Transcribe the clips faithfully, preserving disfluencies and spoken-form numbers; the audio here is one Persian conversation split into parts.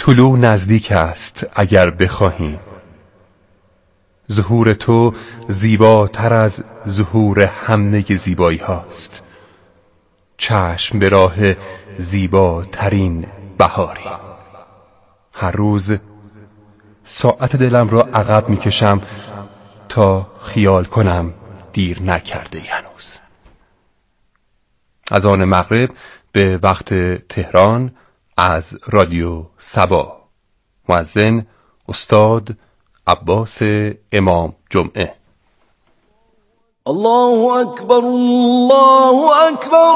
طلوع نزدیک است اگر بخواهیم. ظهور تو زیباتر از ظهور همه زیبایی هاست. چشم به راه زیباترین بهاری. هر روز ساعت دلم را عقب میکشم تا خیال کنم دیر نکرده هنوز. از آن مغرب به وقت تهران از رادیو سبا. مؤذن استاد عباس امام جمعه. الله اکبر، الله اکبر،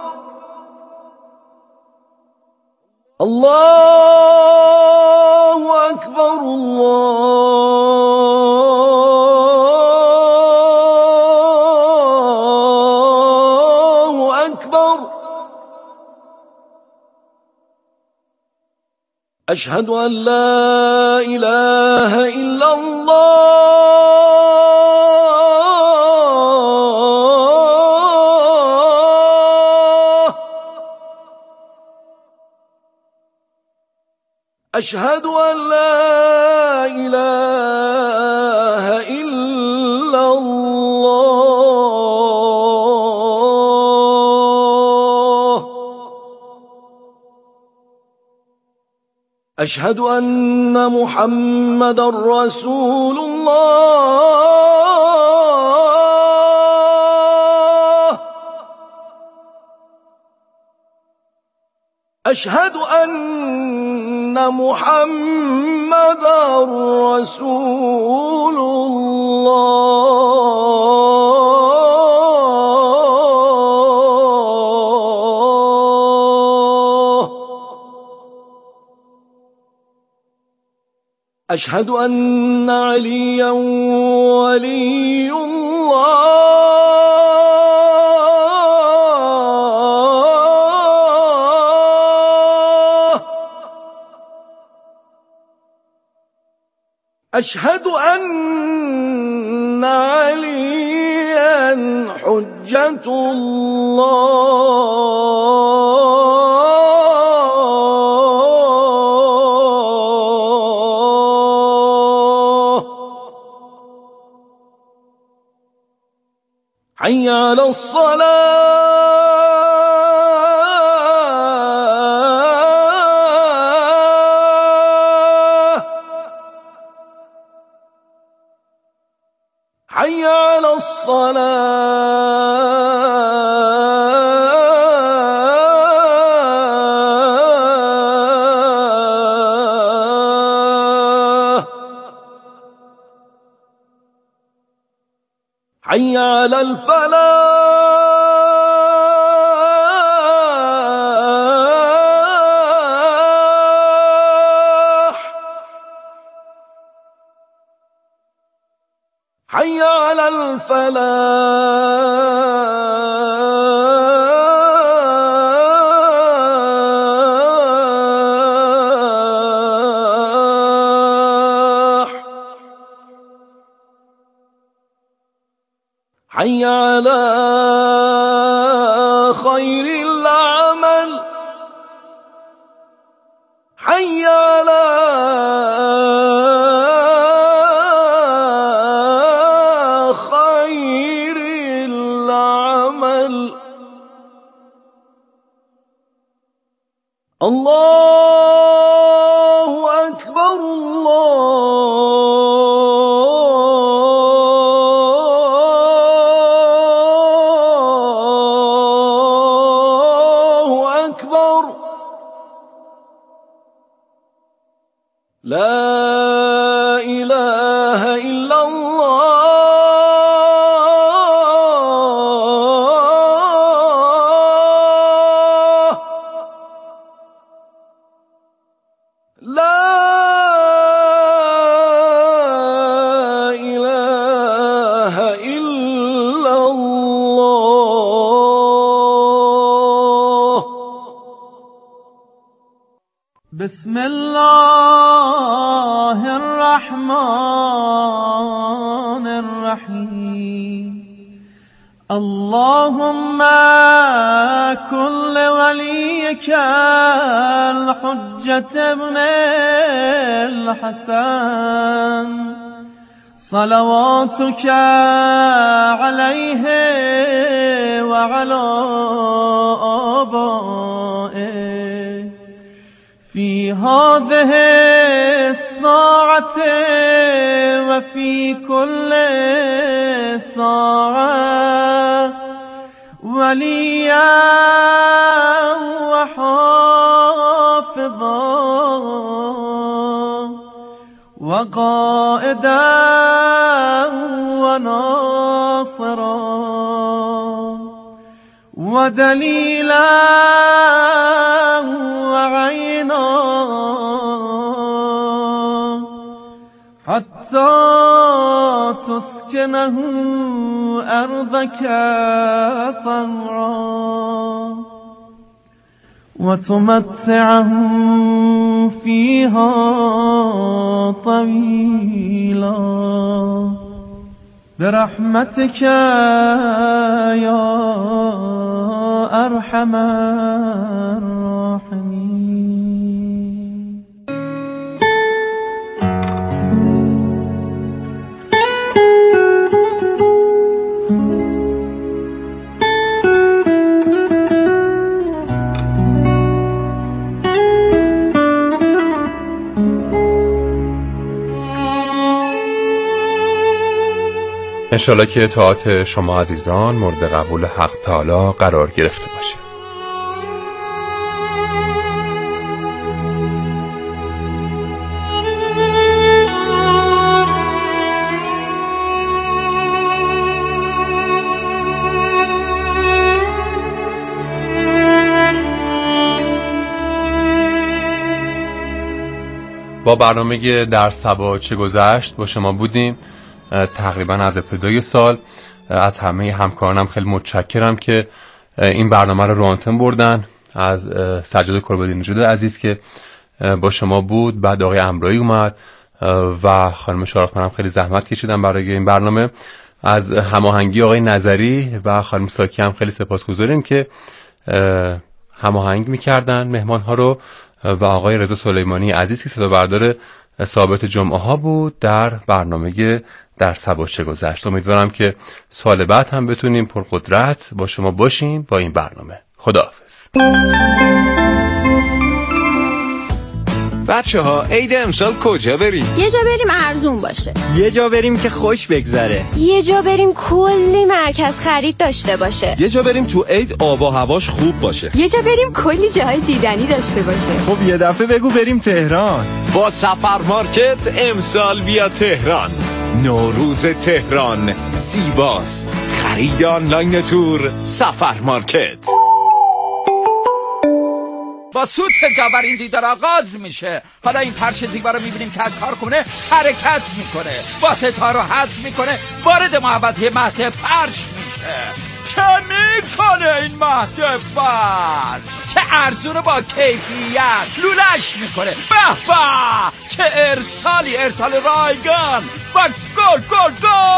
الله اکبر، الله اکبر. اشهد ان لا اله الا الله، اشهد ان لا اله الا الله، اشهد ان محمد رسول الله، اشهد ان محمد رسول الله، اشهد ان عليا ولي الله، اشهد ان عليا حجة الله. حي على الصلاة، حي على الصلاة، حي على الفلاح، حي على الفلاح، حي على خير العمل، حي على خير العمل. الله أكبر، الله أكبر. لا إله إلا الله. لا إله إلا الله. بسم الله الرحمن الرحیم. اللهم كل وليك الحجة ابن الحسن صلواتك عليه وعلى آبائه في هذه الساعة وفي كل ساعة وليا وحافظا وقائدا وناصرا ودليلا وعينا حتى تسكنه أرضك طوعا وتمتعه فيها طويلا برحمتك يا أرحم الراحمين. انشالله که طاعت شما عزیزان مورد قبول حق تعالی قرار گرفته باشه. با برنامه در صبا چه گذشت با شما بودیم تقریبا از ابتدای سال. از همه همکارانم خیلی متشکرم که این برنامه رو رو آنتن بردن. از سجاد کربادی‌نژاد عزیز که با شما بود، بعد آقای امرایی اومد و خانم شارخانم خیلی زحمت کشیدن برای این برنامه. از هماهنگی آقای نظری و خانم ساکی هم خیلی سپاسگزاریم که هماهنگ می‌کردن مهمان‌ها رو، و آقای رضا سلیمانی عزیز که صدا بردار ثابت جمعه ها بود در برنامه در صبا چه گذشت. امیدوارم که سال بعد هم بتونیم پرقدرت با شما باشیم با این برنامه. خداحافظ. بچه ها عید امسال کجا بریم؟ یه جا بریم ارزون باشه، یه جا بریم که خوش بگذره، یه جا بریم کلی مرکز خرید داشته باشه، یه جا بریم تو عید آب و هواش خوب باشه، یه جا بریم کلی جاهای دیدنی داشته باشه. خب یه دفعه بگو بریم تهران. با سفر مارکت امسال بیا تهران. نوروز تهران زیباست. خرید آنلاین تور سفر مارکت. با سوت گاورین دیدار آغاز میشه. حالا این پرش زیبا رو میبینیم که از کارخونه حرکت میکنه، با ستاره حذف میکنه، وارد محوطه مهد فرش میشه. چه میکنه این مهد فرش؟ چه ارزون با کیفیت لولش میکنه. به به چه ارسالی، ارسال رایگان و گل گل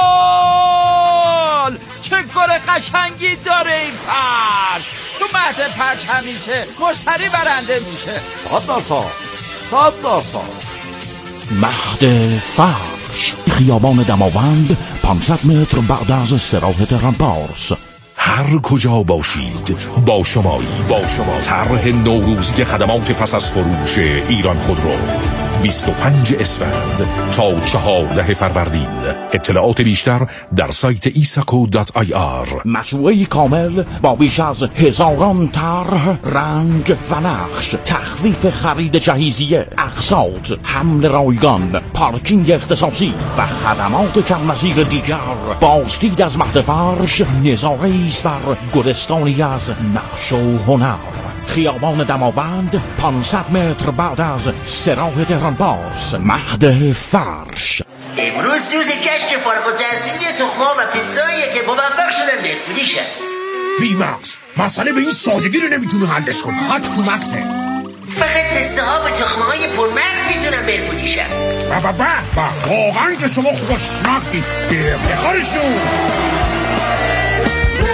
گل. چه گل قشنگی داره این فرش. تو مهد فرش همیشه مشتری برنده میشه. صد درصد صد درصد. مهد فرش، خیابان دماوند، پانصد متر بعد از استراحت تهران پارس. هر کجا باشید با شمایی. با شما طرح نوروزی خدمات پس از فروش ایران خودرو بیست و پنج اسفند تا چهارده فروردین. اطلاعات بیشتر در سایت ایساکو دات آی آر. مجموعه کامل با بیش از هزاران طرح، رنگ و نقش، تخفیف خرید جهیزیه، اقساط، حمل رایگان، پارکینگ اختصاصی و خدمات کم نظیر دیگر. بازدید از مهد فرش نظاره است بر گلستانی از نقش و هنر. خیابان دماوند، پانصد متر بعد از سراح تهران پارس. مهد فرش. امروز روز کشف فارغ التحصیلی تخم‌ها و پستاییه که موفق شدن بهبودی شن. بیمکس مسئله به این سادگی رو نمیتونه حلش کنه. خاک تو مکسه. فقط پسته‌ها و تخم‌های پرمغز میتونن بهبودی شن. با با با واقعا که شما خوشمغزید. بخورشون.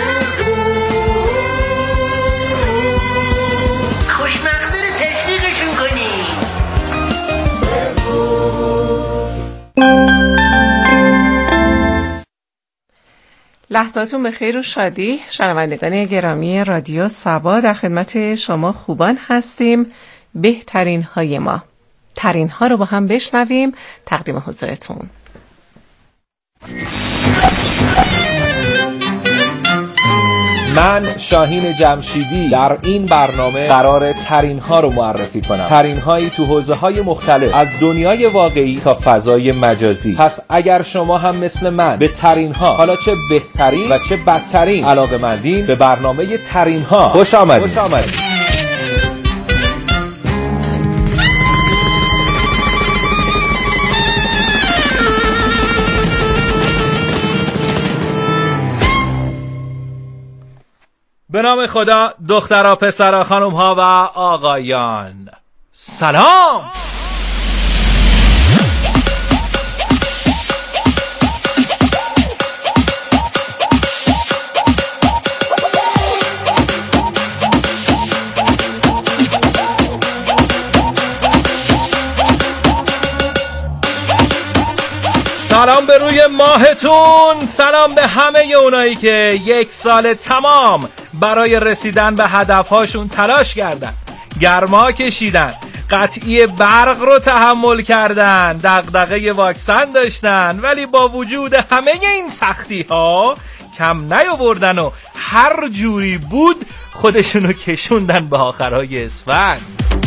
لحظاتون به خیر و شادی. شنوندگان گرامی رادیو سبا، در خدمت شما خوبان هستیم. بهترین های ما، ترین ها رو با هم بشنویم. تقدیم حضورتون من شاهین جمشیدی در این برنامه قرار ترین ها رو معرفی کنم. ترین هایی تو حوزه های مختلف، از دنیای واقعی تا فضای مجازی. پس اگر شما هم مثل من به ترین ها، حالا چه بهترین و چه بدترین، علاقه‌مندین، به برنامه ترین ها خوش آمدید. خوش آمدید. به نام خدا، دخترها، پسرها، خانمها و آقایان، سلام. سلام به روی ماهتون، سلام به همه اونایی که یک سال تمام برای رسیدن به هدفهاشون تلاش کردن، گرما کشیدن، قطعی برق رو تحمل کردن، دغدغه واکسن داشتن، ولی با وجود همه این سختی ها کم نیاوردن و هر جوری بود خودشونو کشوندن به آخرهای اسفند.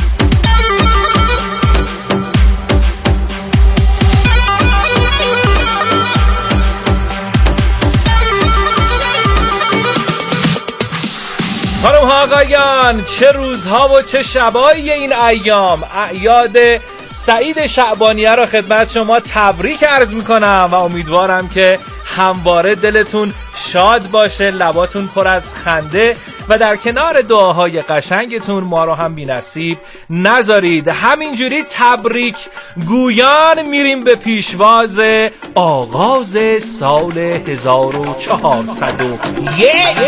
خانم ها آقایان، چه روزها و چه شبایی این ایام. اعیاد سعید شعبانیه را خدمت شما تبریک عرض میکنم و امیدوارم که همواره دلتون شاد باشه، لباتون پر از خنده و در کنار دعاهای قشنگتون ما رو هم بی‌نصیب نذارید. همینجوری تبریک گویان میریم به پیشواز آغاز سال هزار و چهارصد و یک.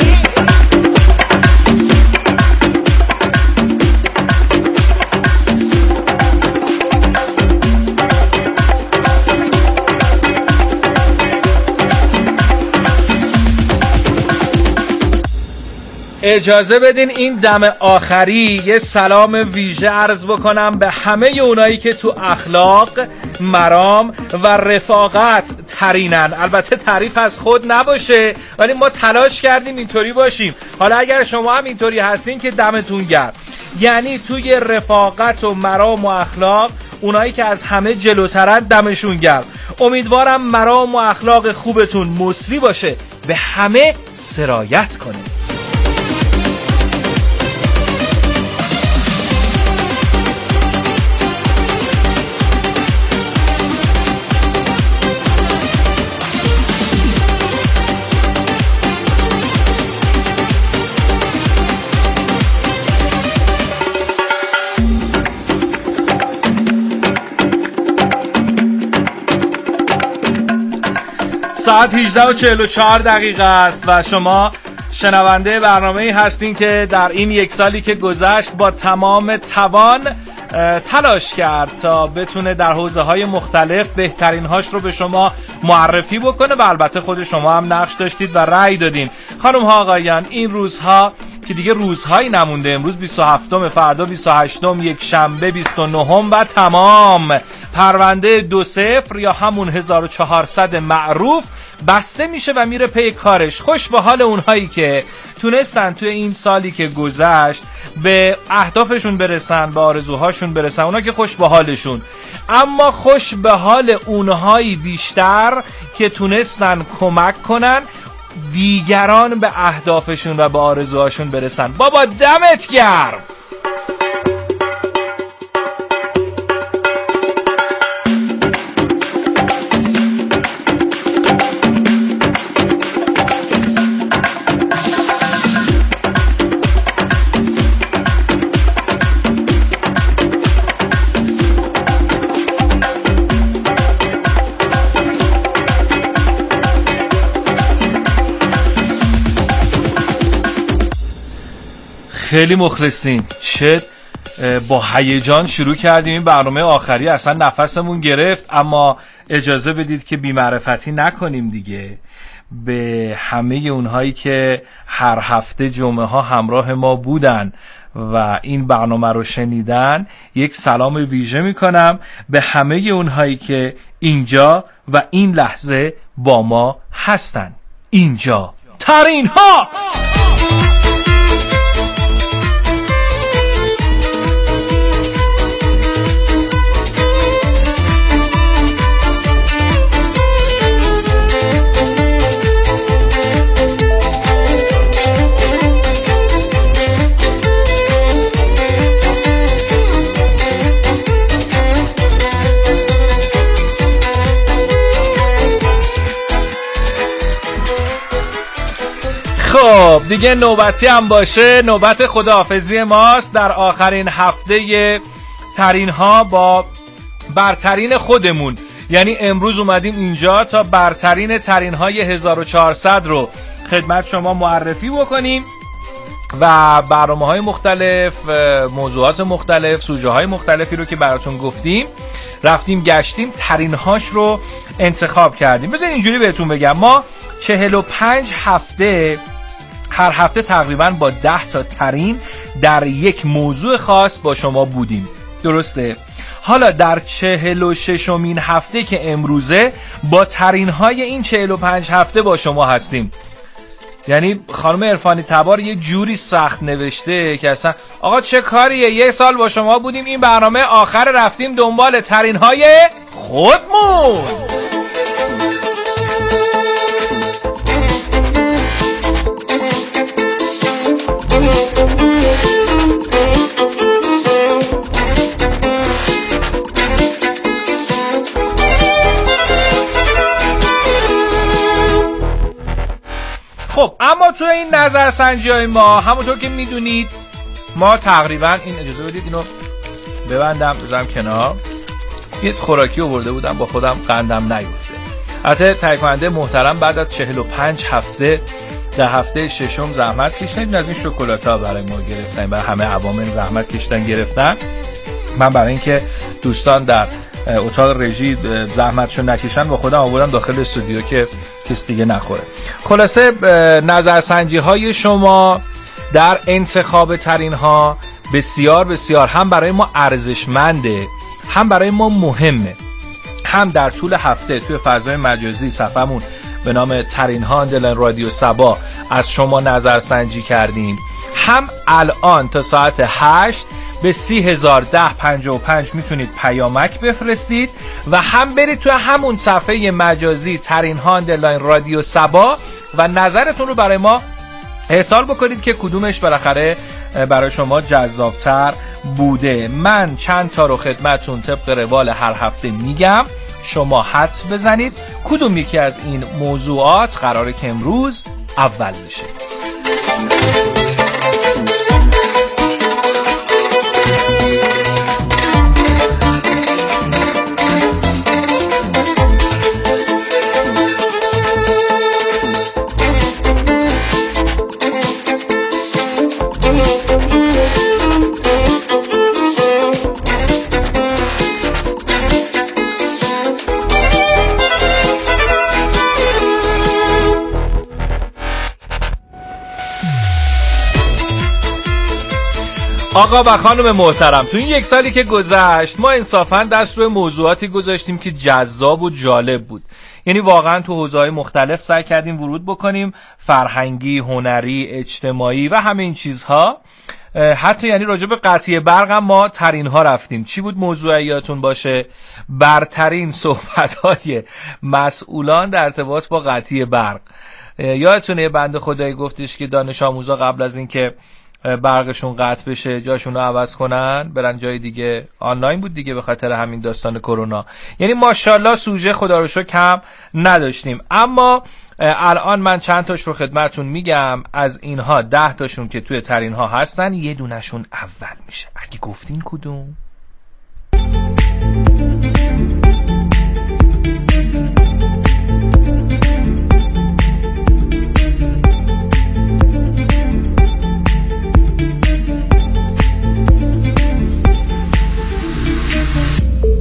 اجازه بدین این دم آخری یه سلام ویژه عرض بکنم به همه اونایی که تو اخلاق، مرام و رفاقت ترینن. البته تعریف از خود نباشه، ولی ما تلاش کردیم اینطوری باشیم. حالا اگر شما هم اینطوری هستین که دمتون گرم. یعنی توی رفاقت و مرام و اخلاق اونایی که از همه جلوترن دمشون گرم. امیدوارم مرام و اخلاق خوبتون مثری باشه، به همه سرایت کنه. ساعت هجده و چهل و چهار دقیقه است و شما شنونده برنامه‌ای هستین که در این یک سالی که گذشت با تمام توان تلاش کرد تا بتونه در حوزه‌های مختلف بهترین هاش رو به شما معرفی بکنه و البته خود شما هم نقش داشتید و رأی دادین. خانم ها آقایان، این روزها که دیگه روزهایی نمونده، امروز بیست و هفتم، فردا بیست و هشتم، یک شنبه بیست و نهم و تمام. پرونده دو صفر یا همون هزار و چهارصد معروف بسته میشه و میره پی کارش. خوش به حال اونهایی که تونستن توی این سالی که گذشت به اهدافشون برسن، به آرزوهاشون برسن، اونا که خوش به حالشون. اما خوش به حال اونهایی بیشتر که تونستن کمک کنن دیگران به اهدافشون و به آرزوهاشون برسن. بابا دمت گرم. خیلی مخلصین. چه با هیجان شروع کردیم این برنامه آخری، اصلا نفسمون گرفت. اما اجازه بدید که بی‌معرفتی نکنیم دیگه. به همه اونهایی که هر هفته جمعه ها همراه ما بودن و این برنامه رو شنیدن یک سلام ویژه میکنم. به همه اونهایی که اینجا و این لحظه با ما هستن. اینجا ترین ها. خب دیگه نوبتی هم باشه، نوبت خداحافظی ماست در آخرین هفته ترین ها با برترین خودمون. یعنی امروز اومدیم اینجا تا برترین ترین های هزار و چهارصد رو خدمت شما معرفی بکنیم و برنامه های مختلف، موضوعات مختلف، سوژه های مختلفی رو که براتون گفتیم رفتیم گشتیم، ترین هاش رو انتخاب کردیم. بذارین اینجوری بهتون بگم، ما چهل و پنج هفته هر هفته تقریبا با ده تا ترین در یک موضوع خاص با شما بودیم، درسته؟ حالا در چهل و ششمین هفته که امروزه با ترین های این چهل و پنج هفته با شما هستیم. یعنی خانم عرفانی تبار یه جوری سخت نوشته که اصلا آقا چه کاریه، یه سال با شما بودیم این برنامه آخر رفتیم دنبال ترین های خودمون. خب اما تو این نظرسنجی های ما همونطور که میدونید ما تقریبا این اجازه بدید اینو ببندم بذارم کنار، یه خوراکی آورده بودم با خودم قندم نیفته. البته تهیه کننده محترم بعد از چهل و پنج هفته در هفته ششم زحمت کشیدن، از این شکلات‌ها برای ما گرفتن، برای همه عوامل زحمت کشیدن گرفتن. من برای اینکه دوستان در اتاق رژی زحمتشو نکشن با خودم آوردم داخل استودیو که کس دیگه نخوره. خلاصه نظرسنجی های شما در انتخاب ترین ها بسیار بسیار هم برای ما ارزشمنده، هم برای ما مهمه. هم در طول هفته توی فضای مجازی صفحمون به نام ترین ها آنلاین رادیو صبا از شما نظرسنجی کردیم، هم الان تا ساعت هشت به سی هزار ده پنجاه و پنج میتونید پیامک بفرستید و هم برید توی همون صفحه مجازی ترین ها آنلاین رادیو صبا و نظرتون رو برای ما ارسال بکنید که کدومش بالاخره برای شما جذابتر بوده. من چند تا رو خدمتون طبق روال هر هفته میگم، شما حدس بزنید کدوم یکی از این موضوعات قراره که امروز اول بشه. آقا و خانم محترم، تو این یک سالی که گذشت ما انصافاً دست روی موضوعاتی گذاشتیم که جذاب و جالب بود. یعنی واقعاً تو حوزه‌های مختلف سعی کردیم ورود بکنیم، فرهنگی، هنری، اجتماعی و همه این چیزها. حتی یعنی راجع به قطعی برق هم ما ترین ها رفتیم. چی بود موضوع یادتون باشه؟ برترین صحبت‌های مسئولان در ارتباط با قطعی برق. یادتونه یه بنده خدایی گفتش که دانش آموزا قبل از این که برقشون قطع بشه جاشون رو عوض کنن برن جای دیگه. آنلاین بود دیگه به خاطر همین داستان کرونا. یعنی ماشاءالله سوژه خدا رو شکر کم نداشتیم. اما الان من چند تاش رو خدمتون میگم، از اینها ده تاشون که توی ترین ها هستن یه دونشون اول میشه. اگه گفتین کدوم؟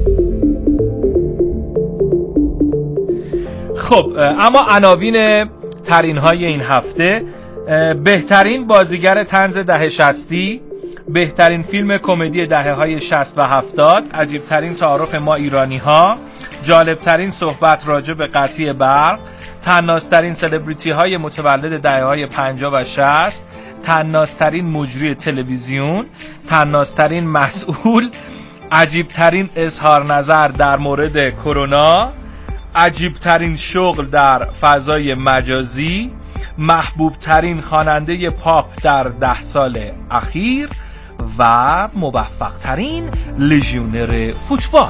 خب اما عناوین ترین‌های این هفته: بهترین بازیگر طنز دهه شصتی، بهترین فیلم کمدی دهه‌های شصت و هفتاد، عجیب‌ترین تعارف ما ایرانی‌ها، جالب‌ترین صحبت راجع به قطعی برق، طنازترین سلبریتی‌های متولد دهه‌های پنجاه و شصت، طنازترین مجری تلویزیون، طنازترین مسئول، عجیب‌ترین اظهار نظر در مورد کرونا، عجیب‌ترین شغل در فضای مجازی، محبوب ترین خواننده پاپ در ده سال اخیر و موفق ترین لژیونر فوتبال.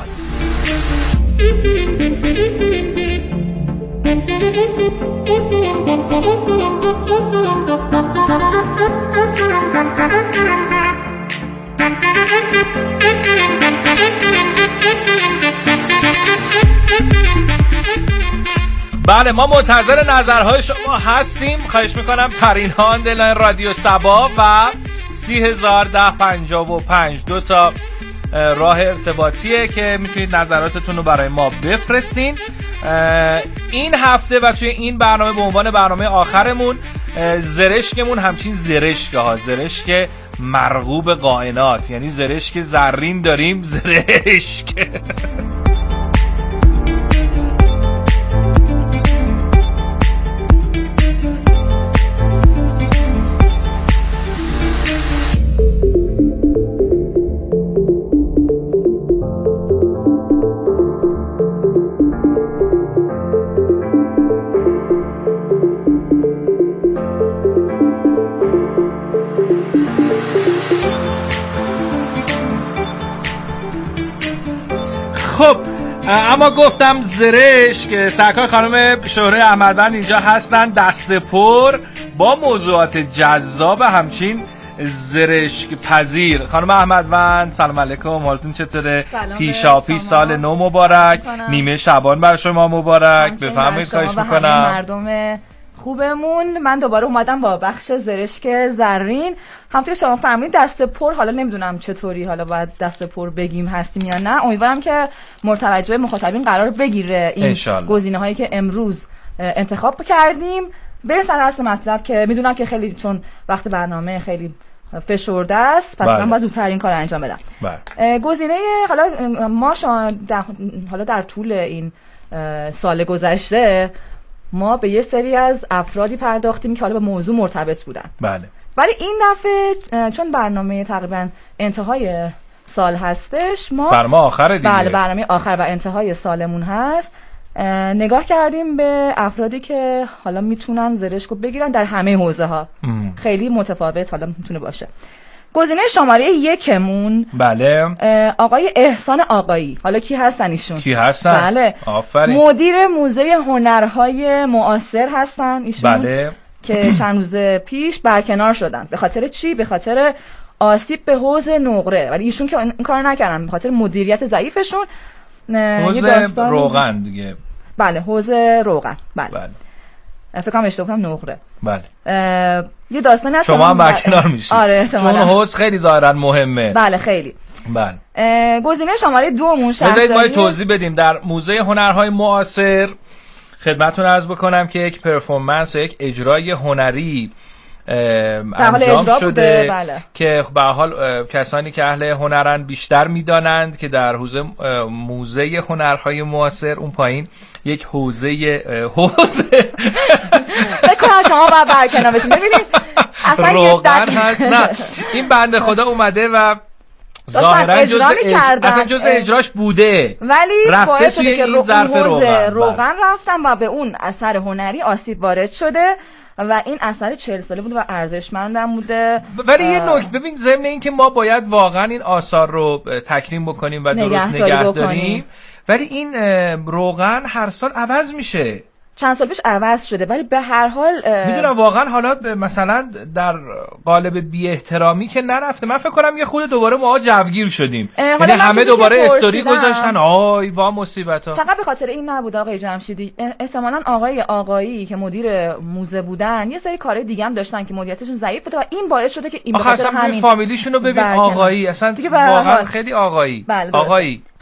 بله، ما منتظر نظرهای شما هستیم. خواهش میکنم ترین ها آندلاین رادیو صبا و سی هزار ده پنجاه و پنج دو تا راه ارتباطیه که میتونید نظراتتون رو برای ما بفرستین. این هفته و توی این برنامه به عنوان برنامه آخرمون زرشکمون همچین زرشک ها زرشک مرغوب کائنات، یعنی زرشک زرین داریم. زرشک خب، اما گفتم زرش که سرکار خانم شهره احمدوند اینجا هستن، دست پر با موضوعات جذاب همچین زرشک پذیر. خانم احمدوند سلام علیکم، حالتون چطوره؟ پیشا پیش سال نو مبارک، نیمه شعبان برای شما مبارک. بفرمایید، خواهش میکنم. مردم خوبمون، من دوباره اومدم با بخش زرشک زرین. همونطور که شما فرمودید دست پر، حالا نمیدونم چطوری حالا باید دست پر بگیم هستیم یا نه. امیدوارم که مرتوجه مخاطبین قرار بگیره این گزینه‌هایی که امروز انتخاب کردیم. بریم سر اصل مطلب که میدونم که خیلی چون وقت برنامه خیلی فشرده است، پس من باید زودتر این کار انجام بدم. گزینه حالا ما در حالا در طول این سال گذشته ما به یه سری از افرادی پرداختیم که حالا به موضوع مرتبط بودن. بله. ولی این دفعه چون برنامه تقریبا انتهای سال هستش، ما برنامه آخر دیگه. بله، برنامه آخر و انتهای سالمون هست. نگاه کردیم به افرادی که حالا میتونن زرشکو بگیرن در همه حوزه ها. خیلی متفاوت حالا میتونه باشه. گزینه شماره یکمون بله آقای احسان آقایی. حالا کی هستن ایشون؟ کی هستن؟ بله، آفرین. مدیر موزه هنرهای معاصر هستن ایشون. بله. که چند روز پیش برکنار شدن. به خاطر چی؟ به خاطر آسیب به حوض نقره. ولی ایشون که این کار نکردن، به خاطر مدیریت ضعیفشون. حوض روغن دیگه. بله، حوض روغن. بله, بله. فکر کنم اشتباه کنم نقره. بله. یه داستانی هست شما هم برکنار میشید. آره، چون حوض خیلی ظاهرا مهمه. بله خیلی. بله. گزینه شماره دومون شهرداری. بذارید ما توضیح بدیم. در موزه هنرهای معاصر خدمتتون عرض بکنم که یک پرفورمنس و یک اجرای هنری انجام شده. بله. که به حال کسانی که اهل هنرن بیشتر میدانند که در حوزه موزه هنرهای معاصر اون پایین یک حوزه حوزه بکنم شما باید برکنار بشین. ببینید اصلا روغن هست. نه، این بنده خدا اومده و ظاهرا جزء اج... اصلا جزء اجراش بوده، ولی رفته توی این ظرف روغن روغن رفتن و به اون اثر هنری آسیب وارد شده و این اثر چهل ساله بوده و ارزشمندم بوده. ولی یه نکته ببین، ضمن این که ما باید واقعا این آثار رو تکریم بکنیم و درست نگه داریم، ولی این روغن هر سال عوض میشه. چند سال پیش عوض شده، ولی به هر حال میدونم واقعا حالا مثلا در قالب بی احترامی که نرفته. من فکر کنم یه خود دوباره ما جوگیر شدیم، یعنی همه دوباره استوری گذاشتن آی وا مصیبتا. فقط به خاطر این نبود آقای جمشیدی، احتمالاً آقای آقایی که مدیر موزه بودن یه سری کارهای دیگه هم داشتن که مدیریتشون ضعیف بوده و این باعث شده که این بخاطر همین فامیلیشون رو ببین آقایی، اصلا واقعا خیلی آقایی. بله آقایی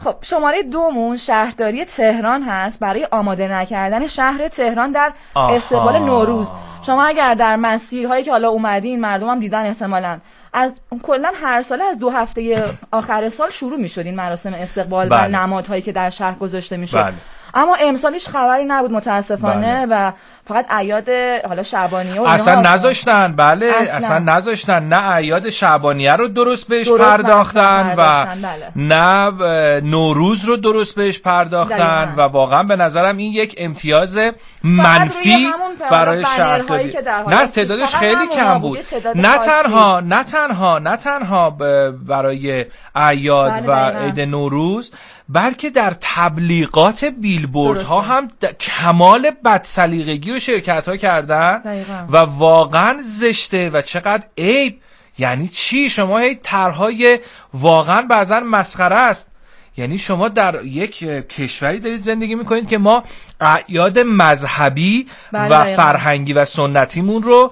خب شماره دومون شهرداری تهران هست برای آماده نکردن شهر تهران در آها. استقبال نوروز. شما اگر در مسیرهایی که حالا اومدین، مردم هم دیدن احتمالاً، از کلا هر ساله از دو هفته آخر سال شروع می‌شد این مراسم استقبال بله. و نمادهایی که در شهر گذاشته می‌شد. بله. اما امسال هیچ خبری نبود متاسفانه. بله. و فقط اعیاد حالا شعبانیه و اصلا نذاشتن. بله اصلا, اصلا نذاشتن. نه اعیاد شعبانیه رو درست بهش درست پرداختن و بله. نه نوروز رو درست بهش پرداختن دقیقا. و واقعا به نظرم این یک امتیاز منفی برای شهرداری. نه تعدادش خیلی کم بود. نه تنها نه تنها نه تنها برای اعیاد بله و عید نوروز، بلکه در تبلیغات بیلبوردها هم کمال بدسلیقگی و شرکت ها کردن دقیقا. و واقعا زشته و چقدر عیب. یعنی چی؟ شما هی طرحهای واقعا بعضا مسخره است. یعنی شما در یک کشوری دارید زندگی میکنید که ما اعیاد مذهبی بله و دقیقا. فرهنگی و سنتیمون رو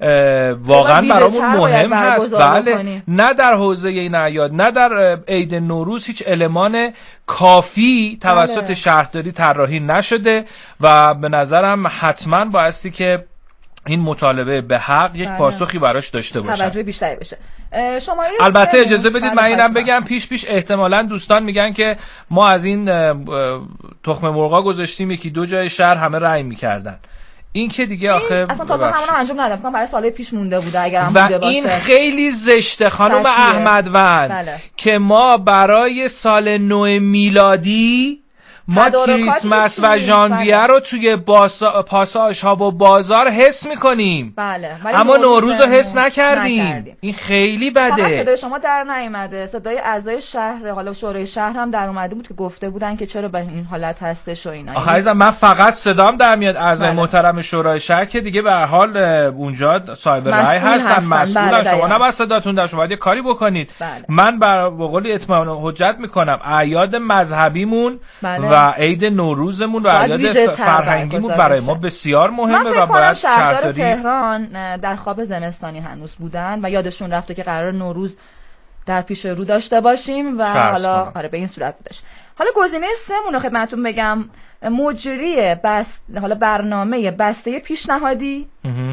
واقعا برامون مهم هست. بله بکنی. نه در حوزه این اعیاد، نه در عید نوروز هیچ المان کافی توسط بله. شهرداری طراحی نشده و به نظرم حتما بایستی که این مطالبه به حق یک بله. پاسخی براش داشته باشه، توجه بیشتری بشه. البته اجازه بدید من اینم بگم پیش پیش احتمالاً دوستان میگن که ما از این تخم مرغا گذاشتیم یکی دو جای شهر همه رأی میکردن. این که دیگه آخه اصلا تازه همون رو انجام ندادم، برای سال پیش مونده بوده اگر هم بوده باشه. و این خیلی زشته خانم احمدوند بله. که ما برای سال نو میلادی ما کریسمس و ژانویه بله. رو توی پاساژ ها و بازار حس میکنیم بله. اما نوروز رو حس نکردیم. نکردیم این خیلی بده. فقط صدای شما در نیامده، صدای اعضای شهر حالا شورای شهر هم در اومده بود که گفته بودن که چرا به این حالت هستش و اینا. آخه عزیزم من فقط صدام در میاد اعضای بله. محترم شورای شهر که دیگه به هر حال اونجا صاحب رأی هستن, هستن. مسئولن بله شما نباید صداتون در شما باید کاری بکنید. بله. من بر قول اطمینان حجت میکنم اعیاد مذهبیمون بله. و عید نوروزمون و اعیاد فرهنگیمون برای ما بسیار مهمه و باید شهردار تهران در خواب زمستانی هنوز بودن و یادشون رفته که قرار نوروز در پیش رو داشته باشیم و حالا آره به این صورت بودش. حالا گزینه سه مون رو خدمتتون بگم، مجری بس حالا برنامه بسته پیشنهادی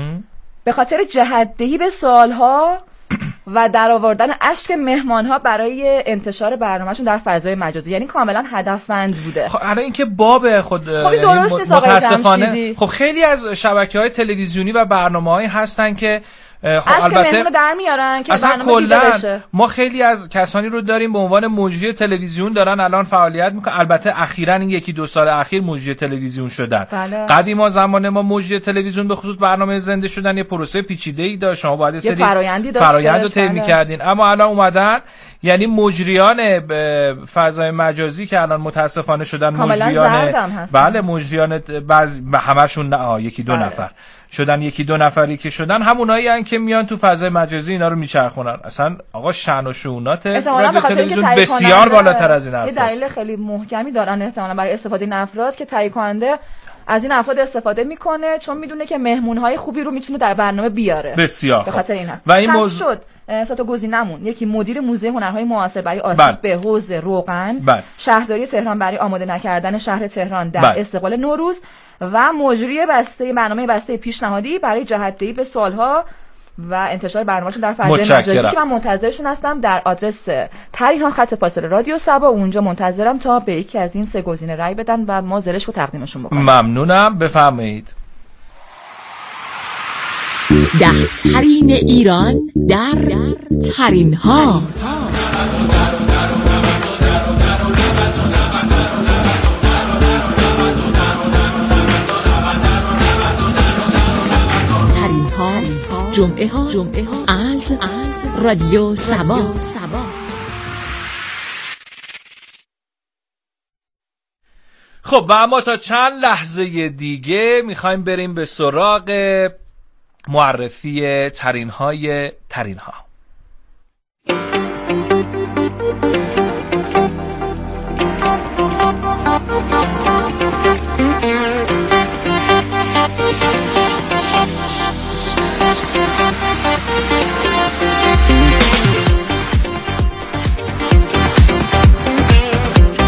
به خاطر جهت‌دهی به سالها و در آوردن اشک مهمان‌ها برای انتشار برنامه‌شون در فضای مجازی، یعنی کاملا هدفمند بوده. خب الان اینکه باب خود خب درست متاسفانه خب خیلی از شبکه‌های تلویزیونی و برنامه‌هایی هستن که خب البته در میارن که اصلا کلا ما خیلی از کسانی رو داریم به عنوان مجری تلویزیون دارن الان فعالیت میکنن. البته اخیراً این یکی دو سال اخیر مجری تلویزیون شدن. بله. قدیما زمان ما مجری تلویزیون به خصوص برنامه زنده شدن یه پروسه پیچیده‌ای داشت، شما باید سری فرآیند رو طی می‌کردین. اما الان اومدن یعنی مجریان فضای مجازی که الان متاسفانه شدن مجریان بله مجریان بعضی همشون نه یکی دو بله. نفر شدن، یکی دو نفری که شدن همونایی هستن که میان تو فضای مجازی اینا رو میچرخونن. اصلا آقا شأن و شؤونات رادیو تلویزیون بسیار بالاتر از این حرفاست. یه دلیل خیلی محکمی دارن احتمالاً برای استفاده این افراد که تهیه کننده از این افراد استفاده میکنه چون میدونه که مهمونهای خوبی رو میتونه در برنامه بیاره. بسیار به خاطر این هست. و این موضوع شد سه تا گزینمون، یکی مدیر موزه هنرهای معاصر برای آسیب بل. به حوض روغن بل. شهرداری تهران برای آماده نکردن شهر تهران در بل. استقبال نوروز و مجری بسته برنامه بسته پیشنهادی برای جهت‌دهی به سالها و انتشار برنامه‌شون در فضای مجازی که من منتظرشون هستم در آدرس ترین‌ها خط فاصله رادیو صبا. اونجا منتظرم تا به یکی از این سه گزینه رأی بدن و ما زلش رو تقدیمشون بکنیم. ممنونم. بفرمایید. ده ترین ایران در ترین ها. ترین ها جمعه ها جمعه ها از از رادیو صبا. خب و اما تا چند لحظه دیگه میخوایم بریم به سراغ معرفی ترین های ترین ها.